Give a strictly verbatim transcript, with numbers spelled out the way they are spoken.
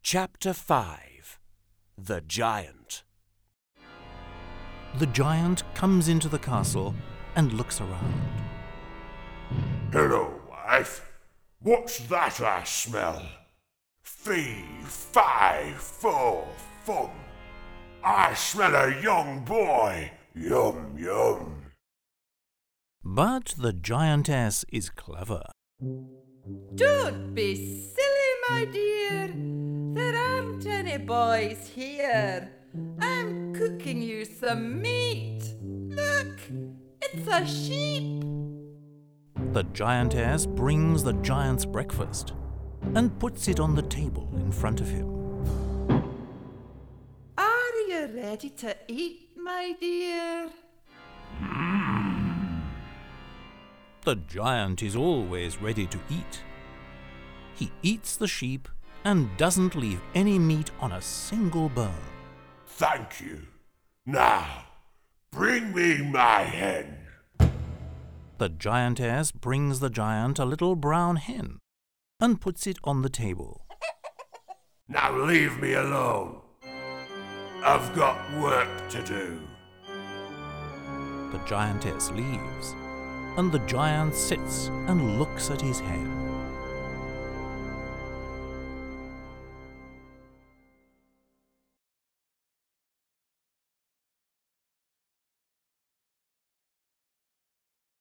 Chapter five. The Giant. The giant comes into the castle and looks around. Hello, wife. What's that I smell? Fee, fi, fo, fum. I smell a young boy. Yum, yum. But the giantess is clever. Don't be silly, my dear. There aren't any boys here. I'm cooking you some meat. Look, it's a sheep. The giantess brings the giant's breakfast and puts it on the table in front of him. Are you ready to eat, my dear? The giant is always ready to eat. He eats the sheep and doesn't leave any meat on a single bone. Thank you. Now, bring me my hen. The giantess brings the giant a little brown hen and puts it on the table. Now leave me alone. I've got work to do. The giantess leaves, and the giant sits and looks at his hen.